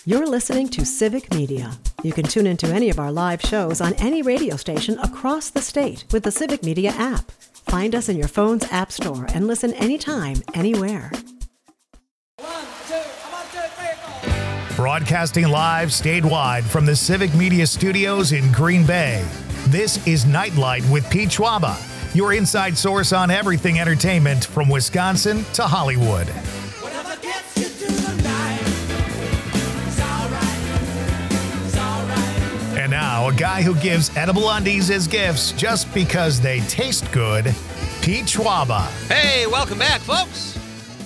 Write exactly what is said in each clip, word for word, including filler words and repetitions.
You're listening to Civic Media. You can tune into any of our live shows on any radio station across the state with the Civic Media app. Find us in your phone's app store and listen anytime, anywhere. One, two, one, two, three, four. Broadcasting live statewide from the Civic Media Studios in Green Bay. This is Nightlight with Pete Schwaba, your inside source on everything entertainment from Wisconsin to Hollywood. Whatever gets you through the night, it's all right, it's all right. And now, a guy who gives edible undies as gifts just because they taste good, Pete Schwaba. Hey, welcome back, folks.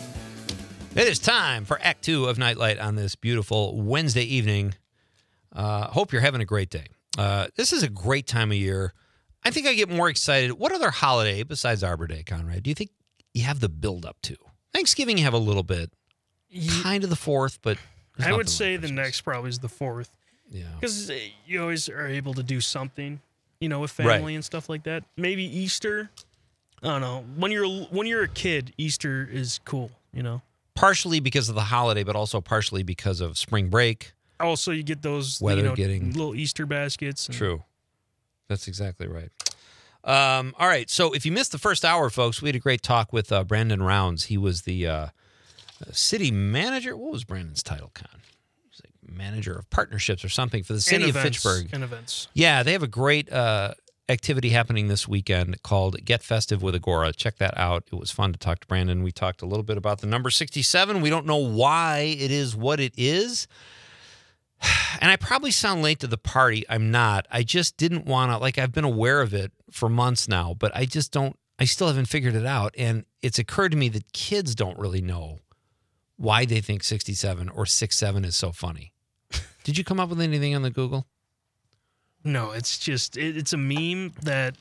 It is time for Act Two of Nightlight on this beautiful Wednesday evening. Uh, hope you're having a great day. Uh, this is a great time of year. I think I get more excited. What other holiday besides Arbor Day, Conrad, do you think you have the build up to? Thanksgiving, you have a little bit. Kind of the fourth, but I would say the next probably is the fourth. Yeah. Because you always are able to do something, you know, with family Right. and stuff like that. Maybe Easter. I don't know. When you're when you're a kid, Easter is cool, you know. Partially because of the holiday, but also partially because of spring break. Also, you get those Weather you know, getting- little Easter baskets. And True. That's exactly right. Um, all right. So if you missed the first hour, folks, we had a great talk with uh, Brandon Rounds. He was the uh, city manager. What was Brandon's title, Con? He was like manager of partnerships or something for the city and of events, Fitchburg. And events. Yeah, they have a great uh, activity happening this weekend called Get Festive with Agora. Check that out. It was fun to talk to Brandon. We talked a little bit about the number sixty-seven. We don't know why it is what it is. And I probably sound late to the party. I'm not. I just didn't want to, like, I've been aware of it for months now, but I just don't, I still haven't figured it out. And it's occurred to me that kids don't really know why they think sixty-seven or sixty-seven is so funny. Did you come up with anything on the Google? No, it's just it, it's a meme that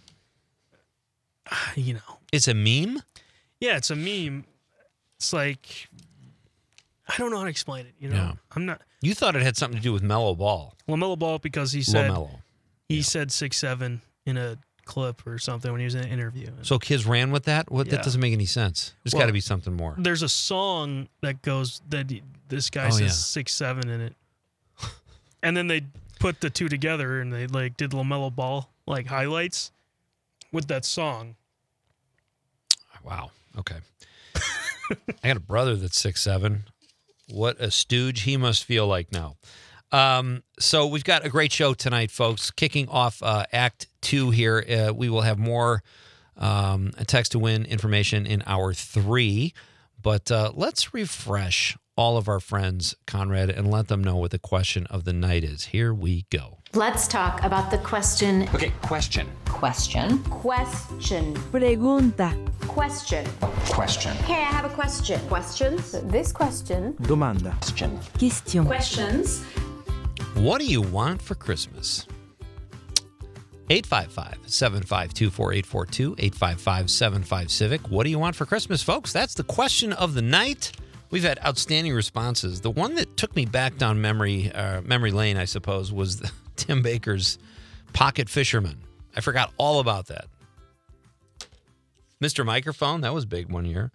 you know. It's a meme? Yeah, it's a meme. It's like I don't know how to explain it. You know, Yeah. I'm not You thought it had something to do with Mellow Ball. LaMelo Ball because he said LaMelo. he Yeah. said six seven in a clip or something when he was in an interview. So kids ran with that? What? Yeah. That doesn't make any sense. There's Well, got to be something more. There's a song that goes that he- this guy Oh, says yeah. six seven in it, and then they put the two together and they like did LaMelo Ball like highlights with that song. Wow. Okay. I got a brother that's six seven. What a stooge he must feel like now. Um, so we've got a great show tonight, folks. Kicking off uh, Act Two here. Uh, we will have more um, text to win information in hour three. But uh, let's refresh all of our friends, Conrad, and let them know what the question of the night is. Here we go. Let's talk about the question. Okay, question. Question. Question. Pregunta. Question. Question. Hey, I have a question. Questions? This question. Domanda. Question. Question. Questions. What do you want for Christmas? eight five five, seven five two, four eight four two, eight five five, seven five Civic. What do you want for Christmas, folks? That's the question of the night. We've had outstanding responses. The one that took me back down memory uh, memory lane, I suppose, was the, Tim Baker's Pocket Fisherman. I forgot all about that. Mister Microphone, that was big one year.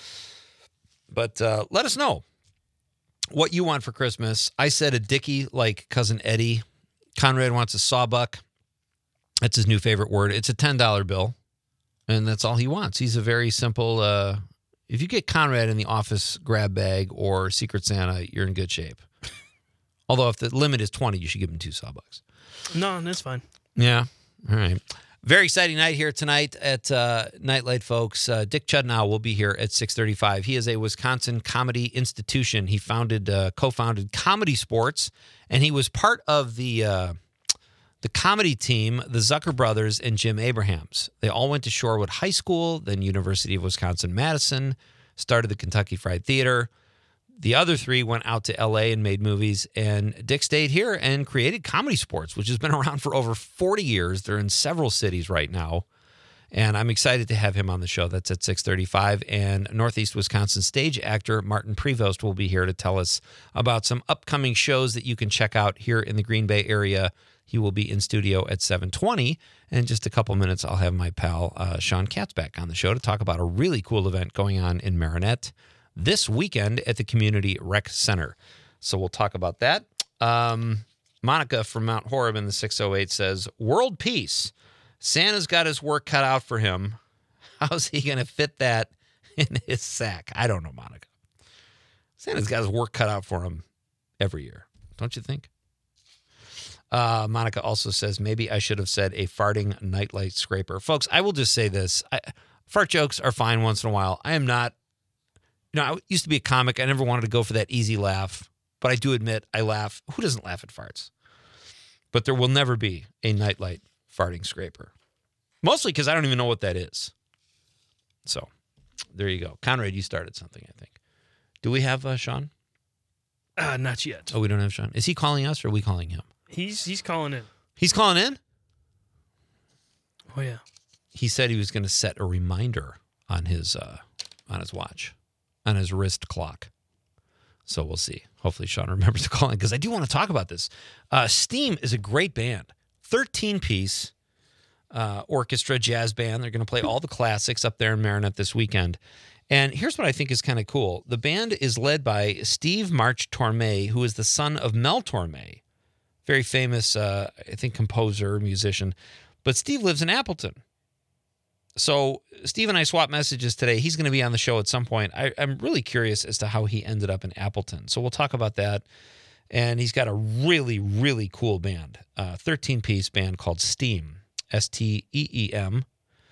But uh, let us know what you want for Christmas. I said a Dickie like Cousin Eddie. Conrad wants a sawbuck. That's his new favorite word. It's a ten dollar bill, and that's all he wants. He's a very simple... Uh, if you get Conrad in the office grab bag or Secret Santa, you're in good shape. Although if the limit is twenty, you should give him two sawbucks. No, that's fine. Yeah. All right. Very exciting night here tonight at uh, Nightlight, folks. Uh, Dick Chudnow will be here at six thirty-five. He is a Wisconsin comedy institution. He founded, uh, co-founded Comedy Sports, and he was part of the uh, the comedy team, the Zucker Brothers and Jim Abrahams. They all went to Shorewood High School, then University of Wisconsin-Madison, started the Kentucky Fried Theater. The other three went out to L A and made movies, and Dick stayed here and created Comedy Sports, which has been around for over forty years. They're in several cities right now, and I'm excited to have him on the show. That's at six thirty-five, and Northeast Wisconsin stage actor Martin Prevost will be here to tell us about some upcoming shows that you can check out here in the Green Bay area. He will be in studio at seven twenty, and in just a couple minutes, I'll have my pal uh, Sean Katz back on the show to talk about a really cool event going on in Marinette this weekend at the Community Rec Center. So we'll talk about that. Um, Monica from Mount Horeb in the six oh eight says, world peace. Santa's got his work cut out for him. How's he going to fit that in his sack? I don't know, Monica. Santa's got his work cut out for him every year. Don't you think? Uh, Monica also says, maybe I should have said a farting nightlight scraper. Folks, I will just say this. I, fart jokes are fine once in a while. I am not, you know, I used to be a comic. I never wanted to go for that easy laugh. But I do admit I laugh. Who doesn't laugh at farts? But there will never be a nightlight farting scraper. Mostly because I don't even know what that is. So there you go. Conrad, you started something, I think. Do we have uh, Sean? Uh, not yet. Oh, we don't have Sean. Is he calling us or are we calling him? He's he's calling in. He's calling in? Oh, yeah. He said he was going to set a reminder on his uh, on his watch, on his wrist clock. So we'll see. Hopefully Sean remembers to call in because I do want to talk about this. Uh, Steam is a great band. thirteen-piece uh, orchestra jazz band. They're going to play all the classics up there in Marinette this weekend. And here's what I think is kind of cool. The band is led by Steve March Torme, who is the son of Mel Torme, very famous, uh, I think, composer, musician. But Steve lives in Appleton. So Steve and I swapped messages today. He's going to be on the show at some point. I, I'm really curious as to how he ended up in Appleton. So we'll talk about that. And he's got a really, really cool band, a thirteen-piece band called Steam, S T E E M.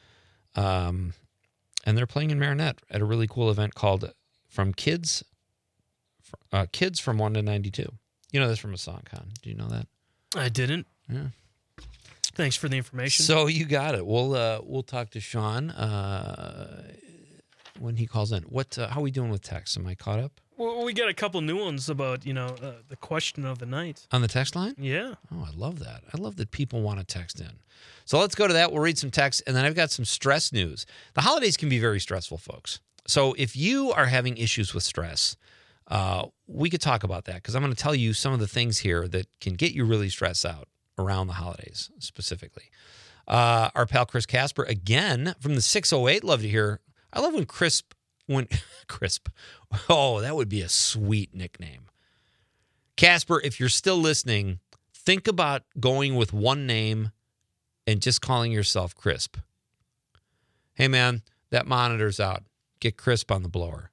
Um, and they're playing in Marinette at a really cool event called From Kids, uh, Kids from one to ninety-two. You know this from a song, Con. Do you know that? I didn't. Yeah. Thanks for the information. So you got it. We'll uh, we'll talk to Sean uh, when he calls in. What? Uh, how are we doing with texts? Am I caught up Well, we got a couple new ones about, you know, uh, the question of the night. on the text line? Yeah. Oh, I love that. I love that people want to text in. So let's go to that. We'll read some text, and then I've got some stress news. The holidays can be very stressful, folks. So if you are having issues with stress, uh, we could talk about that because I'm going to tell you some of the things here that can get you really stressed out around the holidays specifically. Uh, our pal Chris Casper, again, from the six oh eight, love to hear. I love when Crisp, when Crisp, oh, that would be a sweet nickname. Casper, if you're still listening, think about going with one name and just calling yourself Crisp. Hey, man, that monitor's out. Get Crisp on the blower.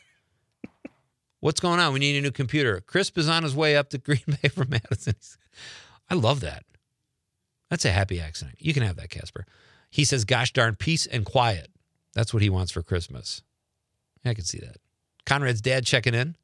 What's going on? We need a new computer. Crisp is on his way up to Green Bay from Madison. I love that. That's a happy accident. You can have that, Casper. He says, gosh darn, peace and quiet. That's what he wants for Christmas. I can see that. Conrad's dad checking in.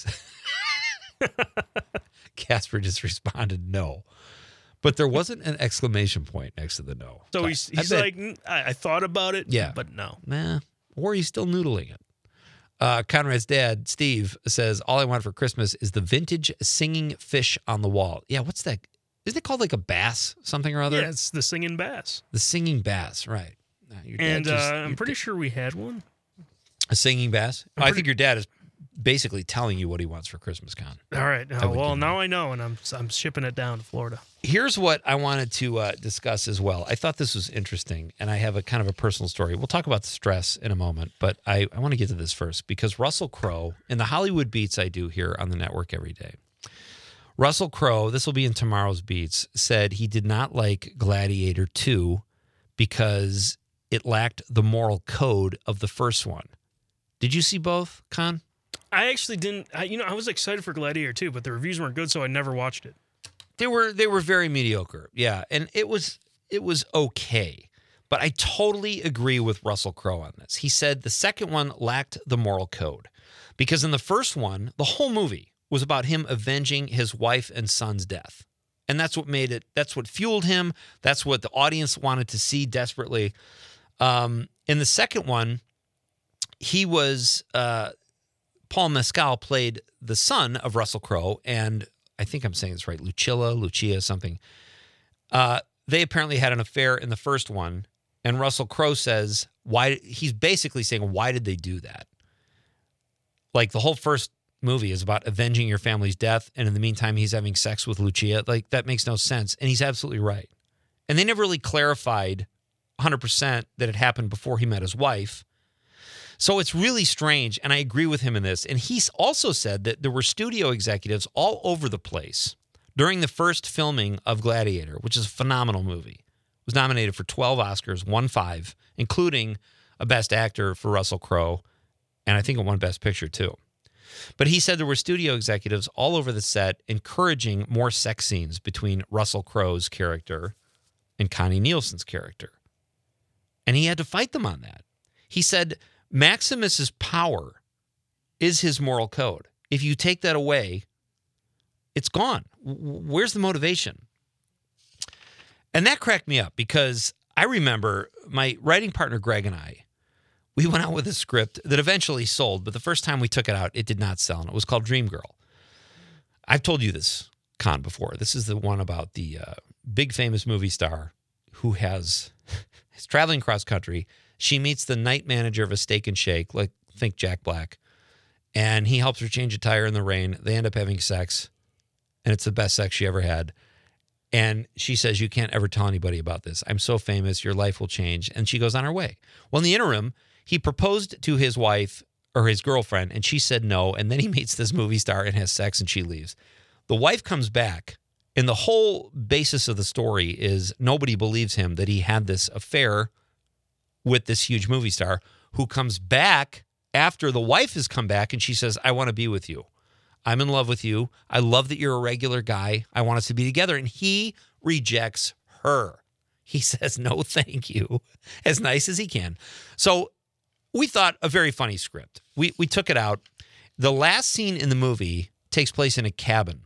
Casper just responded no. But there wasn't an exclamation point next to the no. So But he's, I he's bet- like, "Mm, I, I thought about it, Yeah. but no. Nah. Or he's still noodling it. Uh, Conrad's dad, Steve, says, all I want for Christmas is the vintage singing fish on the wall. Yeah, what's that? Isn't it called like a bass, something or other? Yeah, it's the singing bass. The singing bass, right. Uh, your dad And uh, just- I'm your pretty da- sure we had one. A singing bass? I'm I pretty- think your dad is basically telling you what he wants for Christmas, Con. All right. I Uh, would well, do now I know, and I'm I'm shipping it down to Florida. Here's what I wanted to uh, discuss as well. I thought this was interesting, and I have a kind of a personal story. We'll talk about the stress in a moment, but I, I want to get to this first because Russell Crowe, in the Hollywood Beats I do here on the network every day, Russell Crowe, this will be in tomorrow's Beats, said he did not like Gladiator two because it lacked the moral code of the first one. Did you see both, Con? I actually didn't. I, you know, I was excited for Gladiator too, but the reviews weren't good, so I never watched it. They were they were very mediocre. Yeah, and it was it was okay. But I totally agree with Russell Crowe on this. He said the second one lacked the moral code because in the first one, the whole movie was about him avenging his wife and son's death. And that's what made it, that's what fueled him. That's what the audience wanted to see desperately. Um, in the second one, he was, uh, Paul Mescal played the son of Russell Crowe, and I think I'm saying this right, Lucilla, Lucia, something. Uh, they apparently had an affair in the first one, and Russell Crowe says, why, he's basically saying, why did they do that? Like the whole first movie is about avenging your family's death, and in the meantime, he's having sex with Lucia. Like, that makes no sense, and he's absolutely right. And they never really clarified one hundred percent that it happened before he met his wife. So it's really strange, and I agree with him in this. And he's also said that there were studio executives all over the place during the first filming of Gladiator, which is a phenomenal movie. It was nominated for twelve Oscars, won five, including a Best Actor for Russell Crowe, and I think it won Best Picture too. But he said there were studio executives all over the set encouraging more sex scenes between Russell Crowe's character and Connie Nielsen's character. And he had to fight them on that. He said Maximus's power is his moral code. If you take that away, it's gone. Where's the motivation? And that cracked me up because I remember my writing partner Greg and I, we went out with a script that eventually sold, but the first time we took it out, it did not sell, and it was called Dream Girl. I've told you this, Con, before. This is the one about the uh, big famous movie star who has is traveling cross country. She meets the night manager of a Steak and Shake, like think Jack Black, and he helps her change a tire in the rain. They end up having sex, and it's the best sex she ever had. And she says, you can't ever tell anybody about this. I'm so famous, your life will change. And she goes on her way. Well, in the interim, he proposed to his wife or his girlfriend, and she said no. And then he meets this movie star and has sex, and she leaves. The wife comes back, and the whole basis of the story is nobody believes him that he had this affair with this huge movie star who comes back after the wife has come back, and she says, I want to be with you. I'm in love with you. I love that you're a regular guy. I want us to be together. And he rejects her. He says, no, thank you, as nice as he can. So we thought a very funny script. We we took it out. The last scene in the movie takes place in a cabin.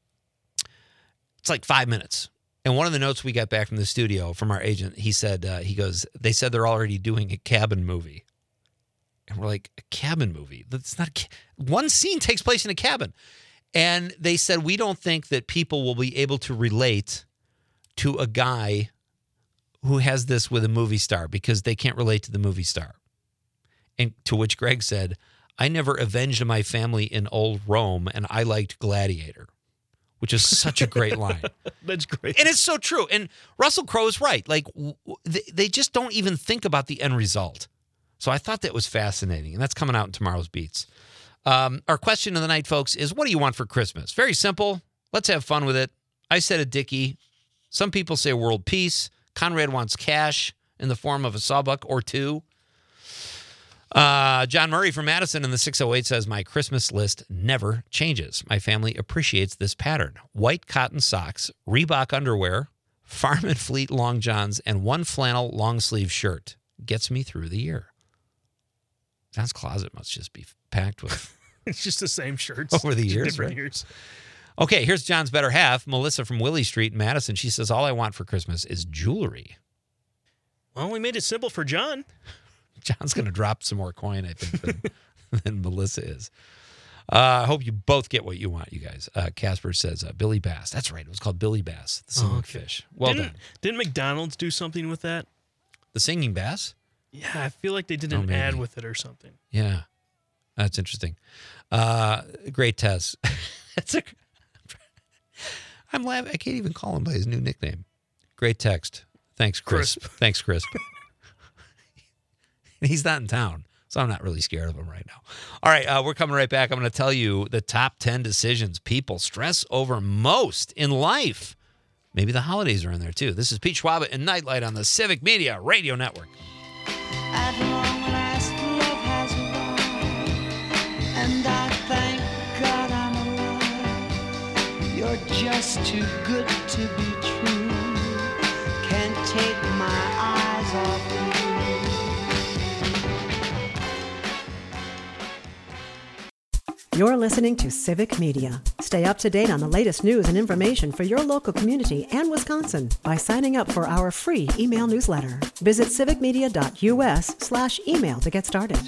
It's like five minutes. And one of the notes we got back from the studio from our agent, he said, uh, he goes, they said they're already doing a cabin movie. And we're like, a cabin movie? That's not a ca- one scene takes place in a cabin. And they said, we don't think that people will be able to relate to a guy who has this with a movie star because they can't relate to the movie star. And to which Greg said, I never avenged my family in old Rome, and I liked Gladiator, which is such a great line. That's great. And it's so true. And Russell Crowe is right. Like, w- they, they just don't even think about the end result. So I thought that was fascinating, and that's coming out in tomorrow's Beats. Um, our question of the night, folks, is what do you want for Christmas? Very simple. Let's have fun with it. I said a Dickie. Some people say world peace. Conrad wants cash in the form of a sawbuck or two. Uh, John Murray from Madison in the six oh eight says, my Christmas list never changes. My family appreciates this pattern. White cotton socks, Reebok underwear, Farm and Fleet long johns, and one flannel long sleeve shirt. Gets me through the year. John's closet must just be packed with It's just the same shirts. over the just years. Different Right? years. Okay, here's John's better half, Melissa from Willie Street in Madison. She says, all I want for Christmas is jewelry. Well, we made it simple for John. John's going to drop some more coin, I think, than, than Melissa is. Uh, I hope you both get what you want, you guys. Uh, Casper says, uh, Billy Bass. That's right. It was called Billy Bass, the singing Oh, okay. fish. Well didn't, done. Didn't McDonald's do something with that? The singing bass? Yeah, I feel like they did Oh, an maybe. ad with it or something. Yeah. That's interesting. Uh, great test. That's a, I'm laughing. I can't even call him by his new nickname. Great text. Thanks, Crisp. Crisp. Thanks, Crisp. He's not in town, so I'm not really scared of him right now. All right, uh, we're coming right back. I'm going to tell you the top ten decisions people stress over most in life. Maybe the holidays are in there, too. This is Pete Schwab and Nightlight on the Civic Media Radio Network. At long last, love has arrived, and I thank God I'm alive. You're just too good to be true. Can't take my eyes off you. You're listening to Civic Media. Stay up to date on the latest news and information for your local community and Wisconsin by signing up for our free email newsletter. Visit civicmedia.us slash email to get started.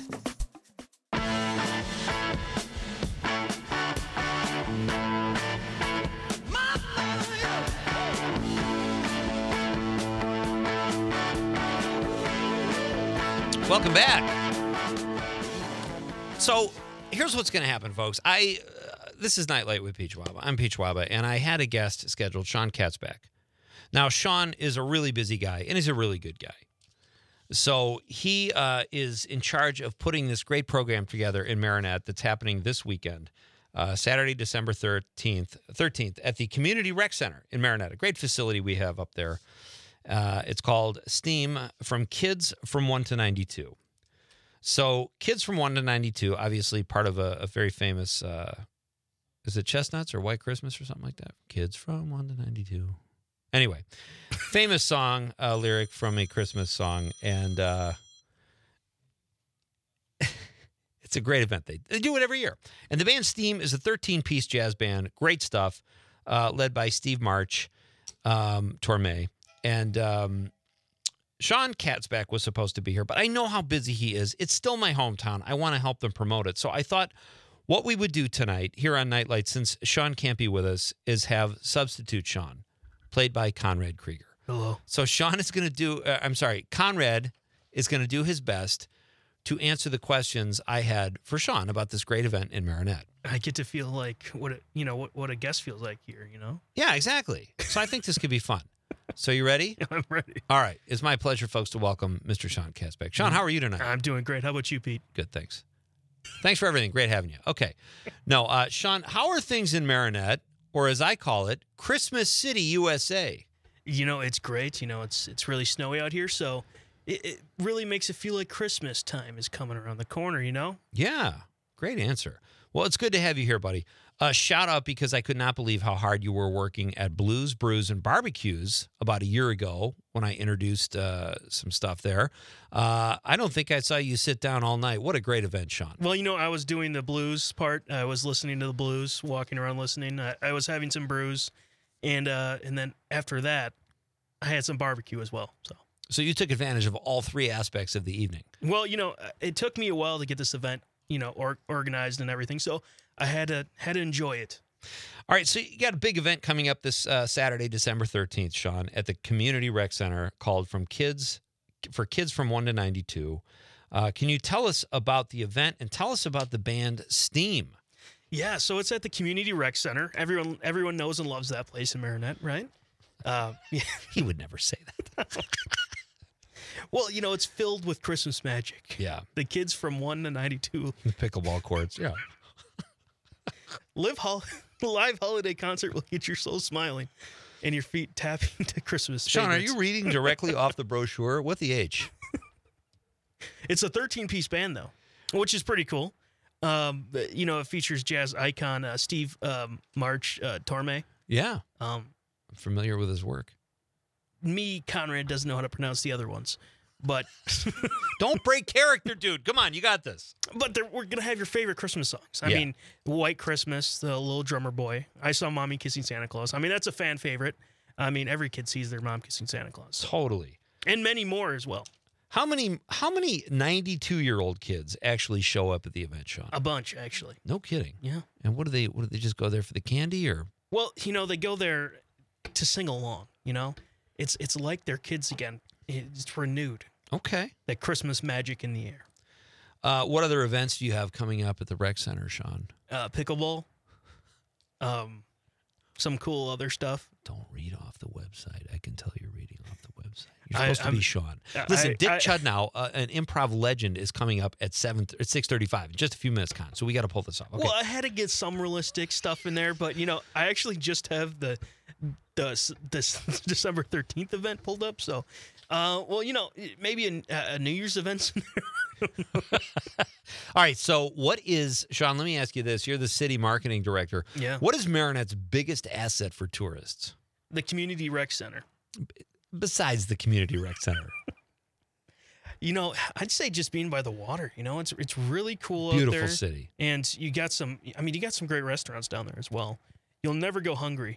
Welcome back. So here's what's going to happen, folks. I uh, this is Nightlight with Pete Schwab. I'm Pete Schwab, and I had a guest scheduled, Sean Katzbach. Now, Sean is a really busy guy, and he's a really good guy. So he uh, is in charge of putting this great program together in Marinette that's happening this weekend, uh, Saturday, December thirteenth, thirteenth at the Community Rec Center in Marinette, a great facility we have up there. Uh, it's called STEAM, from Kids from one to ninety-two. So Kids from one to ninety-two, obviously part of a, a very famous, uh, is it Chestnuts or White Christmas or something like that? Kids from one to ninety-two. Anyway, famous song, uh, lyric from a Christmas song, and uh, it's a great event. They, they do it every year. And the band STEAM is a thirteen-piece jazz band, great stuff, uh, led by Steve March, um, Torme. And um, Sean Katzbach was supposed to be here, but I know how busy he is. It's still my hometown. I want to help them promote it. So I thought what we would do tonight here on Nightlight, since Sean can't be with us, is have substitute Sean, played by Conrad Krieger. Hello. So Sean is going to do, uh, I'm sorry, Conrad is going to do his best to answer the questions I had for Sean about this great event in Marinette. I get to feel like what a, you know what, what a guest feels like here, you know? Yeah, exactly. So I think this could be fun. So you ready? I'm ready. All right. It's my pleasure, folks, to welcome Mister Sean Katzbach. Sean, how are you tonight? I'm doing great. How about you, Pete? Good, thanks. Thanks for everything. Great having you. Okay. No, uh, Sean, how are things in Marinette, or as I call it, Christmas City, U S A? You know, it's great. You know, it's it's really snowy out here, so it, it really makes it feel like Christmas time is coming around the corner, you know? Yeah. Great answer. Well, it's good to have you here, buddy. Uh, shout out, because I could not believe how hard you were working at Blues, Brews, and Barbecues about a year ago when I introduced uh, some stuff there. Uh, I don't think I saw you sit down all night. What a great event, Sean. Well, you know, I was doing the blues part. I was listening to the blues, walking around listening. I, I was having some brews, and uh, and then after that, I had some barbecue as well. So, So you took advantage of all three aspects of the evening. well, you know, it took me a while to get this event, you know, or, organized and everything. So I had to had to enjoy it. All right, so you got a big event coming up this uh, Saturday, December thirteenth, Sean, at the Community Rec Center called "From Kids for Kids from one to ninety-two." Uh, can you tell us about the event and tell us about the band STEAM? Yeah, so it's at the Community Rec Center. Everyone everyone knows and loves that place in Marinette, right? Uh, yeah. He would never say that. Well, you know, it's filled with Christmas magic. Yeah. The kids from one to ninety-two. Pickleball courts, yeah. Live hol- live holiday concert will get your soul smiling and your feet tapping to Christmas. Sean, are favorites. you reading directly off the brochure? What the H? It's a thirteen-piece band, though, which is pretty cool. Um, but, you know, it features jazz icon uh, Steve um, March uh, Torme. Yeah, Um, I'm familiar with his work. me, Conrad, doesn't know how to pronounce the other ones, but Don't break character, dude. Come on, you got this. but they're- we're gonna have your favorite Christmas songs. I Yeah. mean, White Christmas, The Little Drummer Boy, I Saw Mommy Kissing Santa Claus. I mean, that's a fan favorite. I mean, every kid sees their mom kissing Santa Claus, Totally. and many more as well. How many how many ninety-two-year-old kids actually show up at the event, Sean? A bunch, actually. No kidding. Yeah. And what do they what do they just go there for the candy or Well, you know, they go there to sing along. You know, it's it's like they're kids again. It's renewed. Okay. That Christmas magic in the air. Uh, what other events do you have coming up at the rec center, Sean? Uh, pickleball. Um, some cool other stuff. Don't read off the website. I can tell you're reading off the website. You're I- supposed to I'm- be Sean. I- Listen, Dick I- Chudnow, uh, an improv legend, is coming up at seven at six thirty-five in just a few minutes, Con. So we got to pull this off. Okay. Well, I had to get some realistic stuff in there, but you know, I actually just have the the this December thirteenth event pulled up. So, uh, well, you know, maybe a, a New Year's event in there. All right. So, what is Sean? Let me ask you this: you're the city marketing director. Yeah. What is Marinette's biggest asset for tourists The Community Rec Center. besides the community rec center? You know, I'd say just being by the water. You know, it's it's really cool Beautiful out there. city. And you got some. I mean, you got some great restaurants down there as well. You'll never go hungry.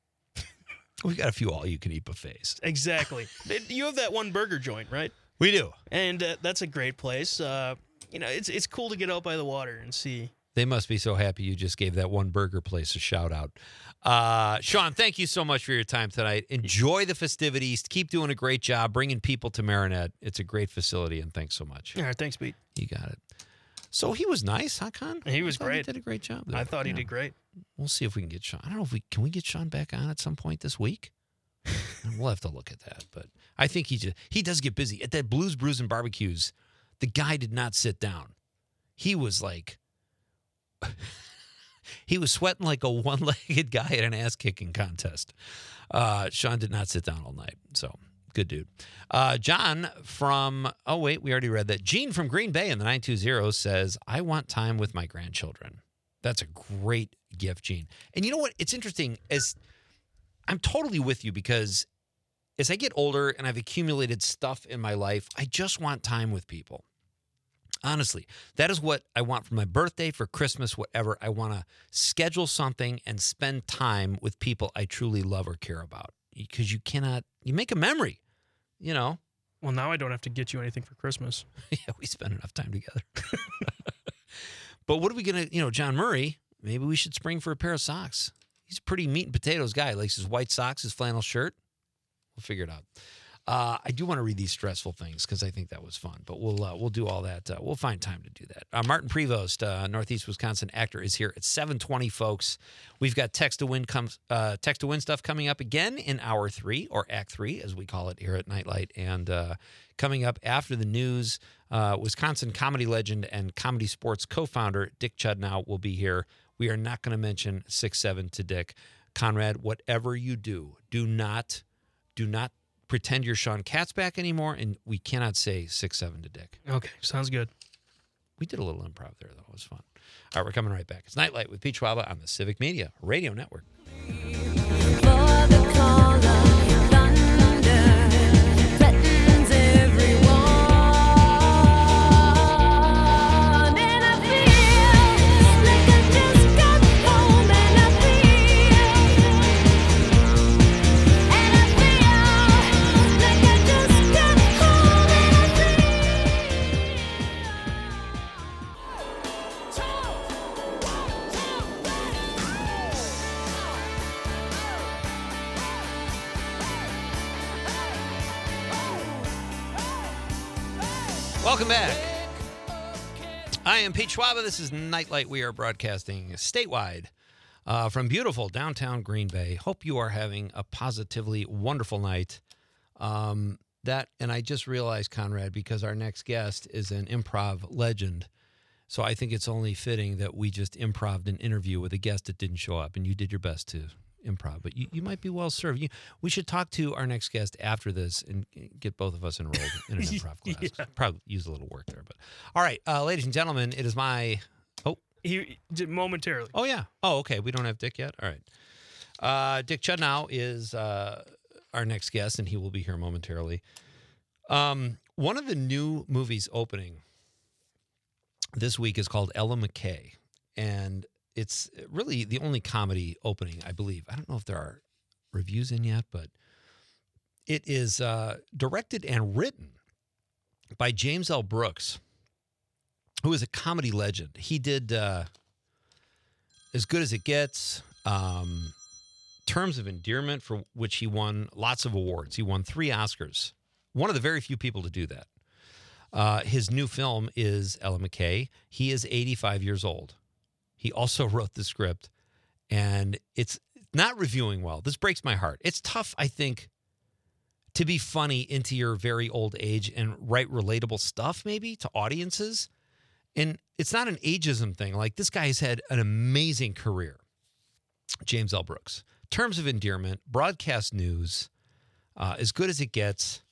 We got a few all-you-can-eat buffets. Exactly. You have that one burger joint, right? We do. And uh, that's a great place. Uh, you know, it's it's cool to get out by the water and see. They must be so happy you just gave that one burger place a shout out. Uh, Sean, thank you so much for your time tonight. Enjoy the festivities. Keep doing a great job bringing people to Marinette. It's a great facility, and thanks so much. All right, thanks, Pete. You got it. So he was nice, huh, Con? He was I thought great. He did a great job there. I thought he Yeah. did great. We'll see if we can get Sean. I don't know if we can we get Sean back on at some point this week. We'll have to look at that. But I think he just he does get busy. At that Blues, Brews, and Barbecues, the guy did not sit down. He was like, he was sweating like a one-legged guy at an ass-kicking contest. Uh, Sean did not sit down all night. So, good dude. Uh, John from, oh, wait, we already read that. Gene from Green Bay in the nine two zero says, I want time with my grandchildren. That's a great gift, Gene. And you know what? It's interesting. As I'm totally with you because as I get older and I've accumulated stuff in my life, I just want time with people. Honestly, that is what I want for my birthday, for Christmas, whatever. I want to schedule something and spend time with people I truly love or care about. Because you cannot, you make a memory, you know. Well, now I don't have to get you anything for Christmas. Yeah, we spend enough time together. But what are we going to, you know, John Murray, maybe we should spring for a pair of socks. He's a pretty meat and potatoes guy. He likes his white socks, his flannel shirt. We'll figure it out. Uh, I do want to read these stressful things because I think that was fun, but we'll uh, we'll do all that. Uh, we'll find time to do that. Uh, Martin Prevost, uh, Northeast Wisconsin actor, is here at seven twenty, folks. We've got text to win comes uh, text to win stuff coming up again in hour three, or act three, as we call it here at Nightlight. And uh, coming up after the news, uh, Wisconsin comedy legend and Comedy Sports co-founder Dick Chudnow will be here. We are not going to mention six seven to Dick. Conrad, whatever you do, do not do not. pretend you're Sean Katzbach anymore, and we cannot say six seven to Dick. Okay, sounds good. We did a little improv there, though. It was fun. All right, we're coming right back. It's Nightlight with Pete Schwaba on the Civic Media Radio Network. Welcome back. I am Pete Schwaba. This is Nightlight. We are broadcasting statewide uh, from beautiful downtown Green Bay. Hope you are having a positively wonderful night. Um, that, and I just realized, Conrad, because our next guest is an improv legend, so I think it's only fitting that we just improved an interview with a guest that didn't show up, and you did your best to improv, but you, you might be well served. You, we should talk to our next guest after this and get both of us enrolled in an improv class. Yeah. Probably use a little work there, but all right, uh, ladies and gentlemen, it is my oh He did momentarily. oh yeah oh okay we don't have Dick yet. All right, uh, Dick Chudnow is uh, our next guest, and he will be here momentarily. Um, one of the new movies opening this week is called Ella McKay, and it's really the only comedy opening, I believe. I don't know if there are reviews in yet, but it is uh, directed and written by James L. Brooks, who is a comedy legend. He did uh, As Good as It Gets, um, Terms of Endearment, for which he won lots of awards. He won three Oscars. One of the very few people to do that. Uh, his new film is Ella McKay. He is eighty-five years old. He also wrote the script, and it's not reviewing well. This breaks my heart. It's tough, I think, to be funny into your very old age and write relatable stuff, maybe, to audiences. And it's not an ageism thing. Like, this guy has had an amazing career, James L. Brooks. Terms of Endearment, Broadcast News, uh, As Good as It Gets,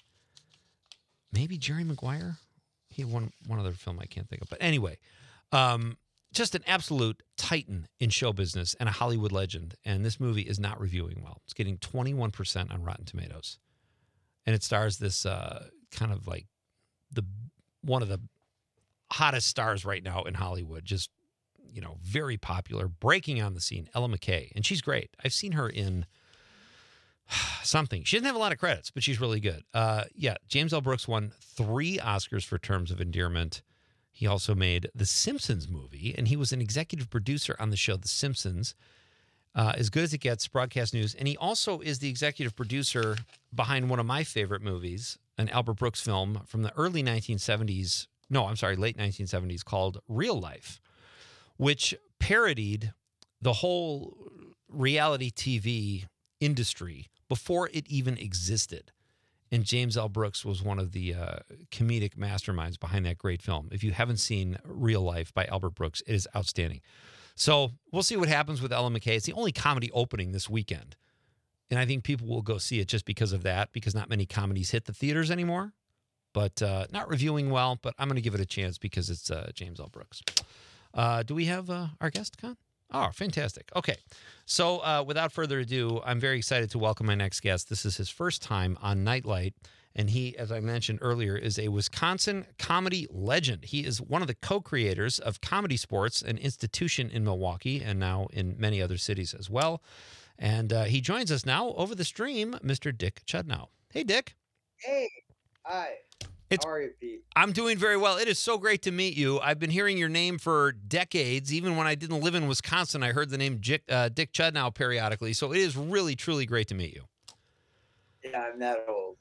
maybe Jerry Maguire? He had one, one other film I can't think of. But anyway, um, just an absolute titan in show business and a Hollywood legend. And this movie is not reviewing well. It's getting twenty-one percent on Rotten Tomatoes. And it stars this uh, kind of like the one of the hottest stars right now in Hollywood. Just, you know, very popular, breaking on the scene, Ella McKay. And she's great. I've seen her in something. She doesn't have a lot of credits, but she's really good. Uh, yeah, James L. Brooks won three Oscars for Terms of Endearment. He also made the Simpsons movie, and he was an executive producer on the show The Simpsons. Uh, As Good as It Gets, Broadcast News. And he also is the executive producer behind one of my favorite movies, an Albert Brooks film from the early nineteen seventies. No, I'm sorry, late nineteen seventies, called Real Life, which parodied the whole reality T V industry before it even existed. And James L. Brooks was one of the uh, comedic masterminds behind that great film. If you haven't seen Real Life by Albert Brooks, it is outstanding. So we'll see what happens with Ellen McKay. It's the only comedy opening this weekend. And I think people will go see it just because of that, because not many comedies hit the theaters anymore. But uh, not reviewing well, but I'm going to give it a chance because it's uh, James L. Brooks. Uh, do we have uh, our guest, Con? Oh, fantastic. Okay. So uh, without further ado, I'm very excited to welcome my next guest. This is his first time on Nightlight. And he, as I mentioned earlier, is a Wisconsin comedy legend. He is one of the co-creators of Comedy Sports, an institution in Milwaukee and now in many other cities as well. And uh, he joins us now over the stream, Mister Dick Chudnow. Hey, Dick. Hey. Hi. It's, How are you, Pete? I'm doing very well. It is so great to meet you. I've been hearing your name for decades. Even when I didn't live in Wisconsin, I heard the name Dick, uh, Dick Chudnow periodically. So it is really, truly great to meet you. Yeah, I'm that old.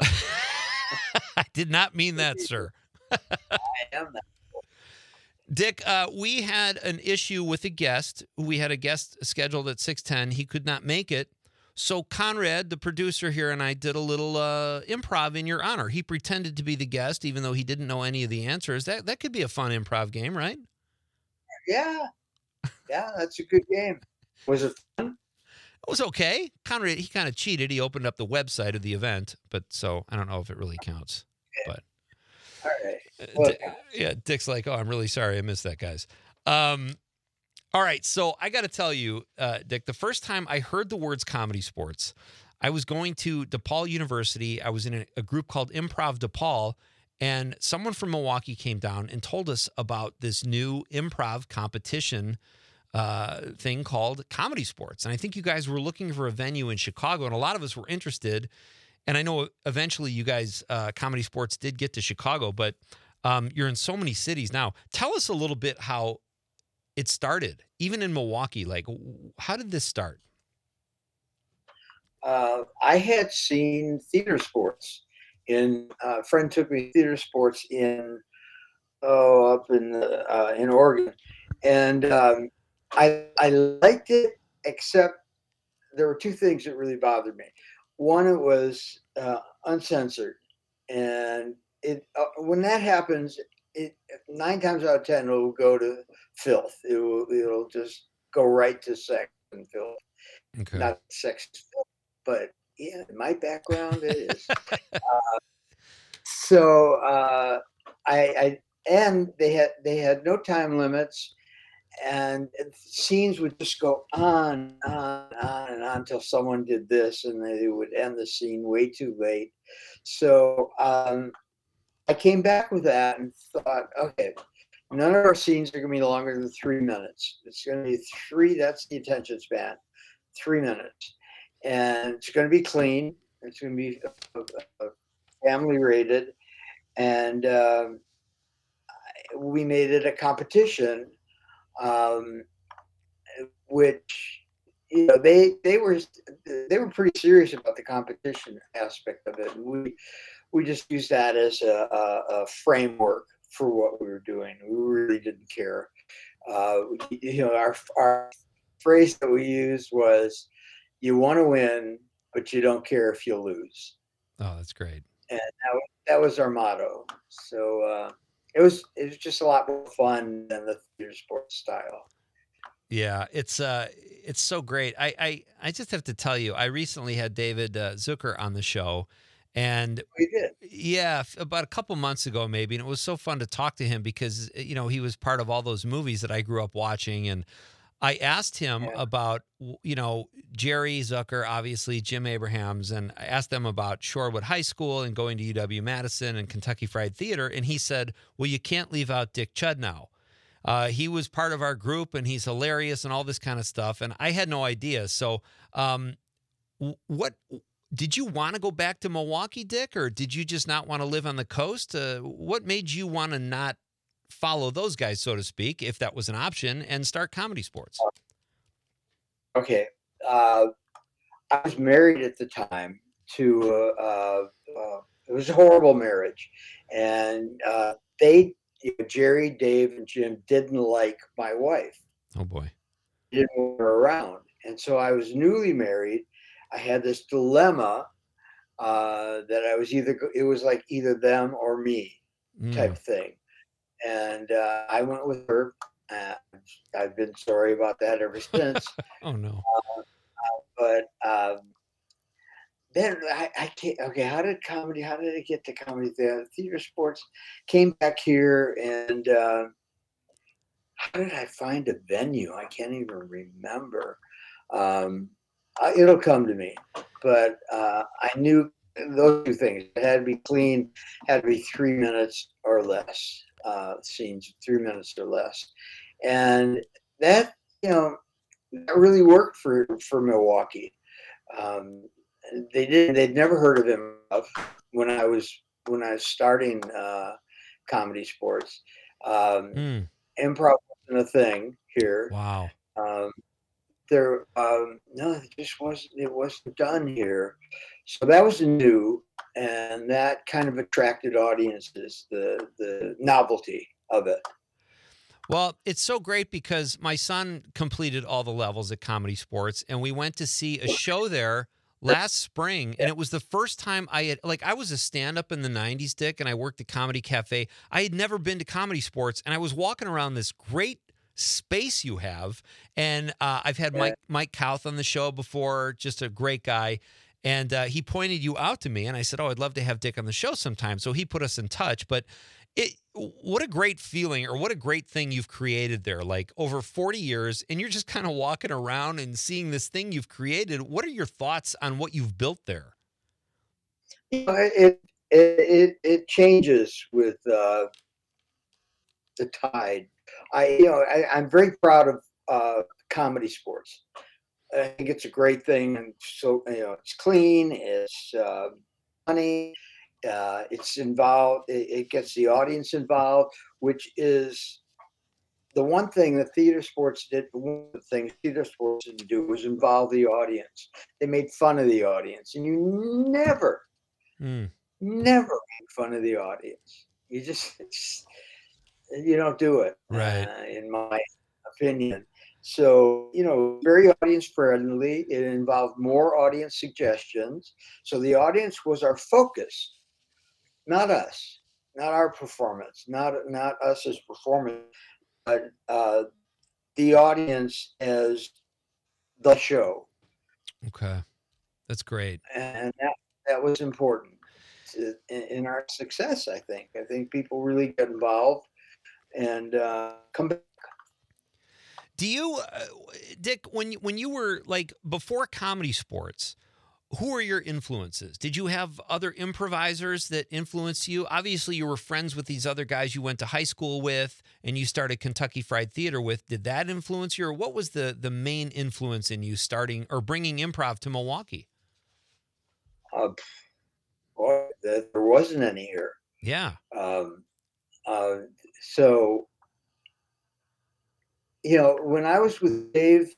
I did not mean that, sir. I am that old. Dick, uh, we had an issue with a guest. We had a guest scheduled at six ten. He could not make it. So Conrad, the producer here, and I did a little uh, improv in your honor. He pretended to be the guest, even though he didn't know any of the answers. That that could be a fun improv game, right? Yeah. Yeah, that's a good game. Was it fun? It was okay. Conrad, he kind of cheated. He opened up the website of the event, but so I don't know if it really counts. But All right. uh, Well, Di- yeah, Dick's like, oh, I'm really sorry I missed that, guys. Um, all right, so I got to tell you, uh, Dick, the first time I heard the words Comedy Sports, I was going to DePaul University. I was in a, a group called Improv DePaul, and someone from Milwaukee came down and told us about this new improv competition uh, thing called Comedy Sports. And I think you guys were looking for a venue in Chicago, and a lot of us were interested. And I know eventually you guys, uh, Comedy Sports did get to Chicago, but um, you're in so many cities now. Tell us a little bit how it started, even in Milwaukee. Like, w- how did this start? uh, I had seen theater sports. In uh, a friend took me to theater sports in oh up in the, uh, in Oregon, and um, I I liked it, except there were two things that really bothered me. One, it was uh, uncensored, and it uh, when that happens, it nine times out of ten it'll go to filth. It will it'll just go right to sex and filth. Okay. Not sex, but yeah, in my background it is. uh, so uh, I, I and they had they had no time limits, and scenes would just go on, on, on, and on until someone did this, and they would end the scene way too late. So um, I came back with that and thought, okay, none of our scenes are going to be longer than three minutes. It's going to be three. That's the attention span, three minutes, and it's going to be clean. It's going to be uh, uh, family rated, and um, we made it a competition. Um, which you know they they were they were pretty serious about the competition aspect of it. We we just used that as a, a, a framework for what we were doing. We really didn't care. Uh, you know, our our phrase that we used was, "You want to win, but you don't care if you lose." Oh, that's great. And that was, that was our motto. So. Uh, It was it was just a lot more fun than the theater sports style. Yeah, it's uh, it's so great. I, I, I just have to tell you, I recently had David uh, Zucker on the show, and We did. yeah, f- about a couple months ago maybe, and it was so fun to talk to him because you know he was part of all those movies that I grew up watching, and I asked him Yeah. about w- you know Jerry Zucker, obviously Jim Abrahams, and I asked them about Shorewood High School and going to U W Madison and Kentucky Fried Theater, and he said, "Well, you can't leave out Dick Chudnow. Uh, he was part of our group, and he's hilarious, and all this kind of stuff." And I had no idea. So, um, w- what did you want to go back to Milwaukee, Dick, or did you just not want to live on the coast? Uh, what made you want to not follow those guys, so to speak, if that was an option, and start Comedy Sports? Okay. Uh, I was married at the time to uh, uh, uh, it was a horrible marriage, and uh, they you know, Jerry, Dave, and Jim didn't like my wife. Oh boy. Didn't want her around, and so I was newly married. I had this dilemma uh, that I was either it was like either them or me type Mm. thing, and uh, I went with her. Uh, I've been sorry about that ever since. Oh no. But um, then I, I can't. Okay, how did comedy? How did it get to comedy? The theater sports came back here, and uh, how did I find a venue? I can't even remember. Um, I, it'll come to me, but uh, I knew those two things. It had to be clean, had to be three minutes or less. Uh, scenes three minutes or less, and that you know that really worked for for Milwaukee. Um, they did. They'd never heard of him when I was when I was starting uh, comedy sports. Um, Mm. Improv wasn't a thing here. Wow. Um, there, um, no, it just wasn't. It wasn't done here. So that was new, and that kind of attracted audiences. The the novelty of it. Well, it's so great because my son completed all the levels at Comedy Sports, and we went to see a show there last spring, and it was the first time I had, like, I was a stand-up in the nineties, Dick, and I worked at Comedy Cafe. I had never been to Comedy Sports, and I was walking around this great space you have, and uh, I've had Yeah. Mike Mike Kauth on the show before, just a great guy, and uh, he pointed you out to me, and I said, oh, I'd love to have Dick on the show sometime, so he put us in touch, but it what a great feeling, or what a great thing you've created there, like over forty years, and you're just kind of walking around and seeing this thing you've created. What are your thoughts on what you've built there? You know, it it it, it changes with uh, the tide. I you know I, I'm very proud of uh, Comedy Sports. I think it's a great thing, and so you know it's clean, it's uh, funny, uh, it's involved. It, it gets the audience involved, which is the one thing that theater sports did. One of the things theater sports didn't do was involve the audience. They made fun of the audience, and you never, Mm. never make fun of the audience. You just it's, you don't do it, Right. uh, in my opinion. So, you know, very audience friendly. It involved more audience suggestions. So the audience was our focus, not us, not our performance, not not us as performers, but uh, the audience as the show, Okay. That's great. and that that was important to, in, in our success. I think. I think people really get involved and uh, come back. Do you, uh, Dick, when you, when you were like before Comedy Sports, who are your influences? Did you have other improvisers that influenced you? Obviously, you were friends with these other guys you went to high school with, and you started Kentucky Fried Theater with. Did that influence you, or what was the the main influence in you starting or bringing improv to Milwaukee? Uh, boy, there there wasn't any here. Yeah. Um, uh, so, you know, when I was with Dave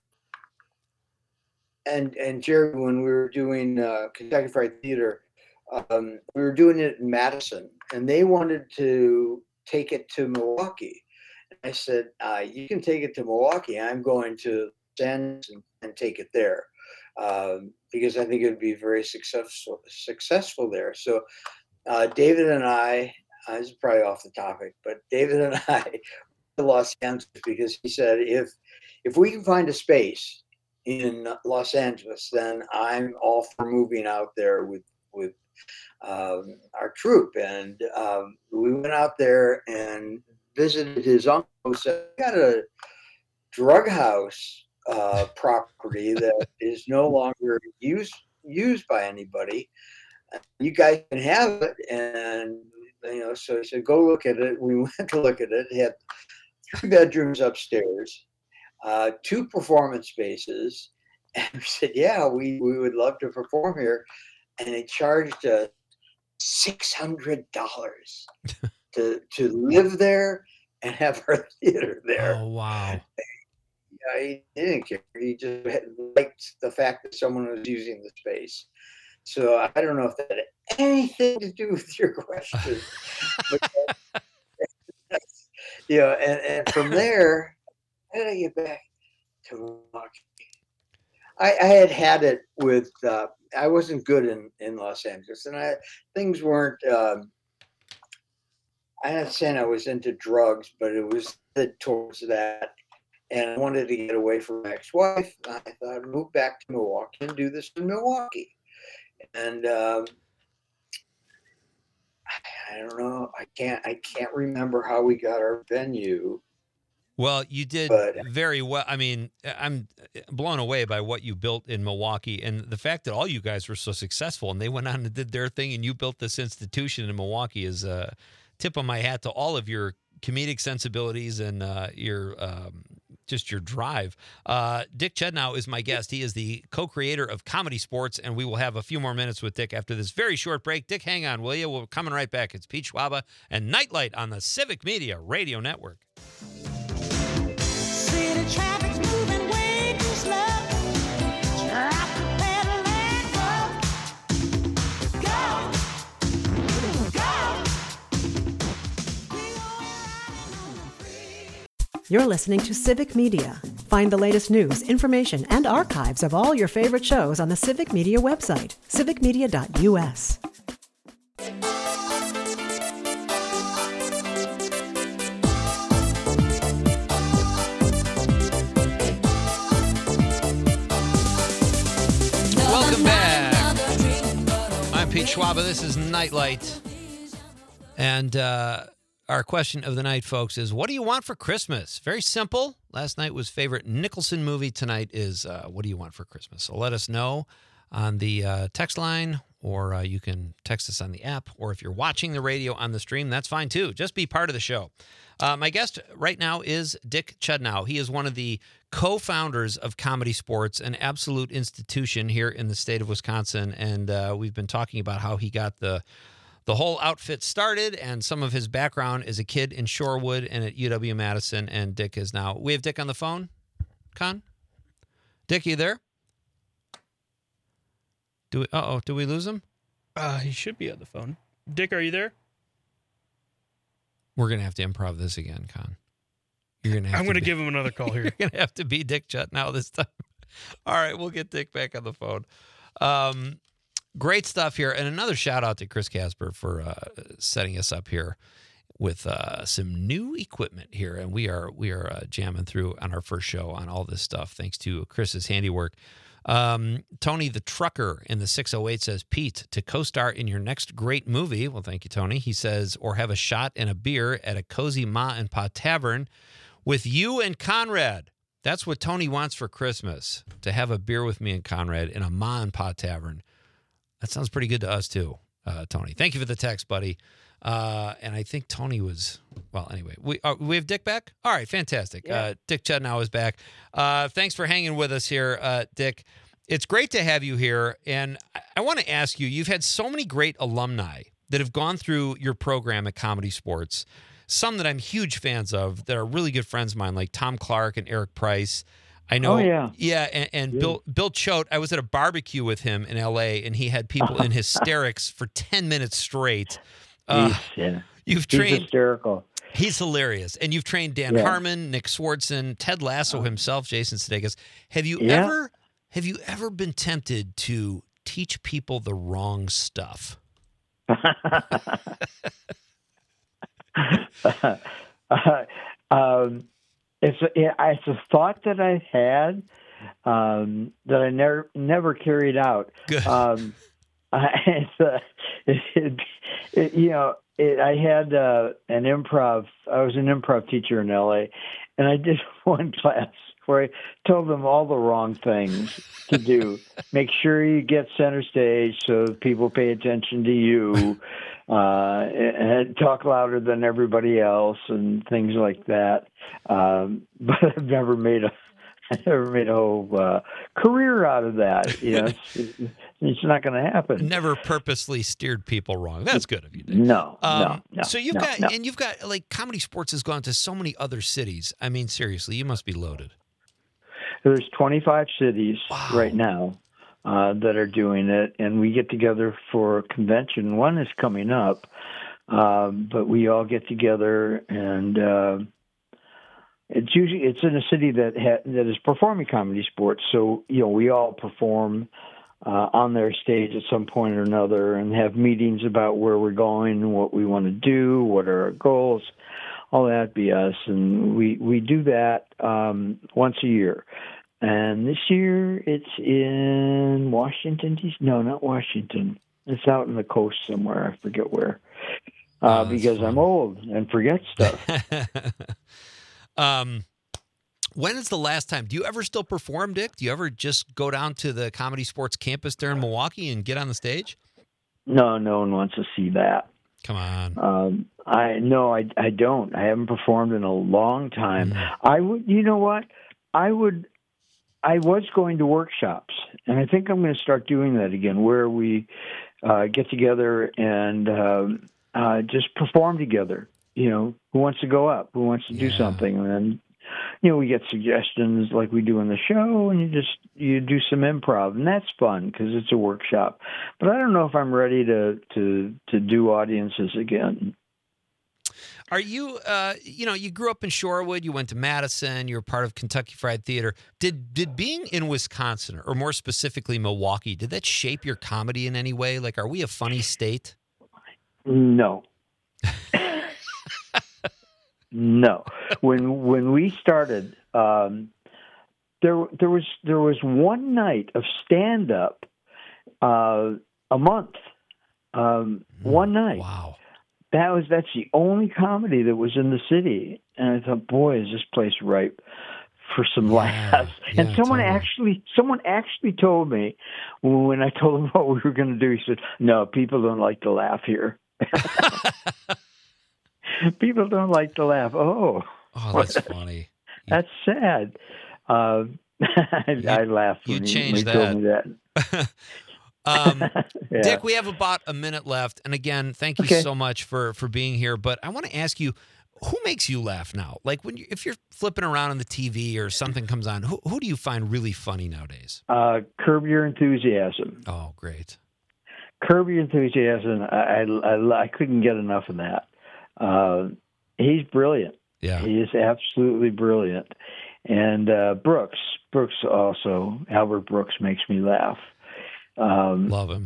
and and Jerry, when we were doing uh, Kentucky Fried Theater, um, we were doing it in Madison, and they wanted to take it to Milwaukee. And I said, uh, "You can take it to Milwaukee. I'm going to Los Angeles and, and take it there." Um, because I think it would be very successful successful there. So uh, David and I, uh, this is probably off the topic, but David and I went to Los Angeles because he said if if we can find a space in Los Angeles, then I'm all for moving out there with with um, our troupe. And um, we went out there and visited his uncle, who said, "We got a drug house uh, property that is no longer used used by anybody. You guys can have it." And you know, so he said, "Go look at it." We went to look at it. It had three bedrooms upstairs, uh, two performance spaces, and we said, "Yeah, we we would love to perform here." And they charged us six hundred dollars to to live there and have our theater there. Oh, wow. Yeah, he didn't care. He just had- liked the fact that someone was using the space. So I don't know if that had anything to do with your question. But, uh, you know, and, and from there, how did I get back to Milwaukee? I, I had had it with. Uh, I wasn't good in, in Los Angeles, and I things weren't. Um, I'm not saying I was into drugs, but it was towards that, and I wanted to get away from my ex-wife. I thought I'd move back to Milwaukee and do this in Milwaukee, and um, I, I don't know. I can't. I can't remember how we got our venue. Well, you did But- very well. I mean, I'm blown away by what you built in Milwaukee and the fact that all you guys were so successful and they went on and did their thing and you built this institution in Milwaukee is a tip of my hat to all of your comedic sensibilities and uh, your um, just your drive. Uh, Dick Chudnow is my guest. He is the co-creator of Comedy Sports, and we will have a few more minutes with Dick after this very short break. Dick, hang on, will you? We're coming right back. It's Pete Schwaba and Nightlight on the Civic Media Radio Network. City traffic's moving way too slow. Drop the pedal and go. Go. Go. You're listening to Civic Media. Find the latest news, information, and archives of all your favorite shows on the Civic Media website, civic media dot u s. Welcome back. I'm Pete Schwaba. This is Nightlight. And uh, our question of the night, folks, is what do you want for Christmas? Very simple. Last night was favorite Nicholson movie. Tonight is uh, what do you want for Christmas? So let us know on the uh, text line, or uh, you can text us on the app, or if you're watching the radio on the stream, that's fine too. Just be part of the show. Uh, my guest right now is Dick Chudnow. He is one of the co-founders of Comedy Sports, an absolute institution here in the state of Wisconsin, and uh, we've been talking about how he got the the whole outfit started and some of his background as a kid in Shorewood and at U W-Madison, and Dick is now... We have Dick on the phone, Con? Dick, you there? Do we? Uh-oh, do we lose him? Uh, he should be on the phone. Dick, are you there? We're going to have to improv this again, Con. You're gonna have I'm to going to be- give him another call here. You're going to have to be Dick Chudnow this time. All right, we'll get Dick back on the phone. Um, great stuff here. And another shout out to Chris Casper for uh, setting us up here with uh, some new equipment here. And we are we are uh, jamming through on our first show on all this stuff, thanks to Chris's handiwork. Um, Tony the Trucker in the six oh eight says, Pete, to co-star in your next great movie. Well, thank you, Tony. He says, or have a shot and a beer at a cozy Ma and Pa Tavern with you and Conrad. That's what Tony wants for Christmas, to have a beer with me and Conrad in a Ma and Pa Tavern. That sounds pretty good to us, too, uh, Tony. Thank you for the text, buddy. Uh, and I think Tony was, well, anyway, we uh, we have Dick back? All right, fantastic. Yeah. Uh, Dick Chudnow is back. Uh, thanks for hanging with us here, uh, Dick. It's great to have you here. And I, I want to ask you, you've had so many great alumni that have gone through your program at Comedy Sports, some that I'm huge fans of that are really good friends of mine, like Tom Clark and Eric Price. I know. Oh, yeah. Yeah, and, and Yeah. Bill Bill Choate, I was at a barbecue with him in L A, and he had people in hysterics for ten minutes straight. Uh, He's, yeah. You've He's trained. hysterical. He's hilarious. And you've trained Dan Yeah. Harmon, Nick Swartzen, Ted Lasso himself, Jason Sudeikis. Have you Yeah. ever have you ever been tempted to teach people the wrong stuff? um, it's a, yeah, it's a thought that I had um, that I never never carried out. Good. Um, I, it's a, it, it, you know, it, I had uh, an improv. I was an improv teacher in L A, and I did one class where I told them all the wrong things to do. Make sure you get center stage so people pay attention to you. Uh, and talk louder than everybody else and things like that. Um, but I've never made a, I never made a whole uh, career out of that. You know, it's, it's not going to happen. Never purposely steered people wrong. That's good of you, Dave. No, Um, no, no. so you've no, got, no. and you've got, like, Comedy Sports has gone to so many other cities. I mean, seriously, you must be loaded. There's twenty-five cities Wow. right now uh, that are doing it, and we get together for a convention. One is coming up, um, but we all get together and uh, it's usually it's in a city that ha- that is performing comedy sports. So you know, we all perform uh, on their stage at some point or another, and have meetings about where we're going, what we want to do, what are our goals, all that B S. And we we do that um, once a year. And this year it's in Washington, D C No, not Washington. It's out in the coast somewhere. I forget where. Uh, oh, because fun. I'm old and forget stuff. um, when is the last time? Do you ever still perform, Dick? Do you ever just go down to the Comedy Sports campus there in Milwaukee and get on the stage? No, no one wants to see that. Come on. Um, I no, I I don't. I haven't performed in a long time. Mm. I would. You know what? I would. I was going to workshops, and I think I'm going to start doing that again, where we uh, get together and um, uh, just perform together. You know, who wants to go up? Who wants to do Yeah. something? And then, you know, we get suggestions like we do in the show, and you just you do some improv, and that's fun because it's a workshop. But I don't know if I'm ready to to to do audiences again. Are you, uh, you know, you grew up in Shorewood, you went to Madison, you were part of Kentucky Fried Theater. Did did being in Wisconsin, or more specifically Milwaukee, did that shape your comedy in any way? Like, are we a funny state? No. No. When when we started, um, there there was there was one night of stand up uh, a month. Um, one night. Wow. That was that's the only comedy that was in the city, and I thought, boy, is this place ripe for some Yeah, laughs. And yeah, someone totally. actually, someone actually told me when I told him what we were going to do. He said, "No, people don't like to laugh here. People don't like to laugh." Oh, Oh, that's funny. that's sad. Uh, I, You- I laughed you when he, changed when he told me that. Um, Yeah. Dick, we have about a minute left. And again, thank you Okay. so much for, for being here. But I want to ask you, who makes you laugh now? Like when you, if you're flipping around on the T V or something comes on, who, who do you find really funny nowadays? Uh, Curb Your Enthusiasm. Oh, great. Curb Your Enthusiasm. I, I, I, I couldn't get enough of that. Uh, he's brilliant. Yeah. He is absolutely brilliant. And uh, Brooks, Brooks also, Albert Brooks makes me laugh. Um, Love him.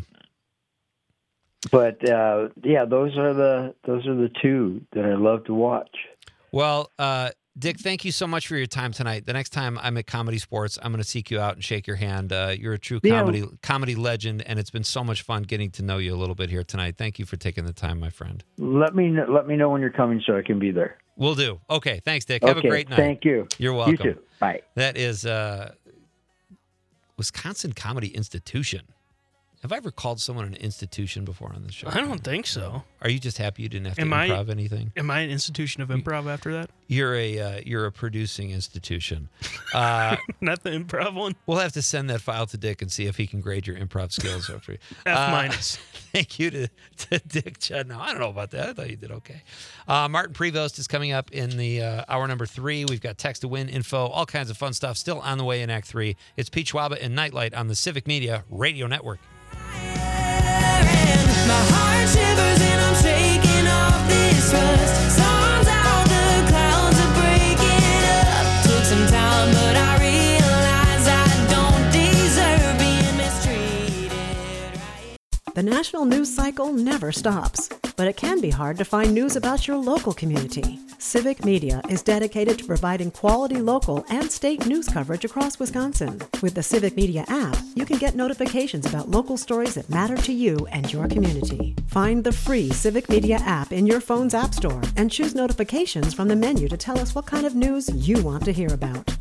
but uh, yeah, those are the those are the two that I love to watch. Well, uh, Dick, thank you so much for your time tonight. The next time I'm at Comedy Sports, I'm going to seek you out and shake your hand. Uh, you're a true Yeah. comedy comedy legend, and it's been so much fun getting to know you a little bit here tonight. Thank you for taking the time, my friend. Let me kn- let me know when you're coming so I can be there. Will do. Okay, thanks, Dick. Have Okay, a great night. Thank you. You're welcome. You too. Bye. That is uh, Wisconsin Comedy Institution. Have I ever called someone an institution before on this show? I don't think so. Are you just happy you didn't have to Am I- improv anything? Am I an institution of improv after that? You're a uh, you're a producing institution. Uh, Not the improv one. we'll have to send that file to Dick and see if he can grade your improv skills after. F Uh, minus. Thank you to, to Dick Judd. Now, I don't know about that. I thought you did okay. Uh, Martin Prevost is coming up in the uh, hour number three. We've got text to win info, all kinds of fun stuff still on the way in Act Three. It's Pete Schwaba and Nightlight on the Civic Media Radio Network. My heart shivers and I'm shaking off this rust. Storms out, the clouds are breaking up. Took some time, but I realize I don't deserve being mistreated. Right? The national news cycle never stops, but it can be hard to find news about your local community. Civic Media is dedicated to providing quality local and state news coverage across Wisconsin. With the Civic Media app, you can get notifications about local stories that matter to you and your community. Find the free Civic Media app in your phone's app store and choose notifications from the menu to tell us what kind of news you want to hear about.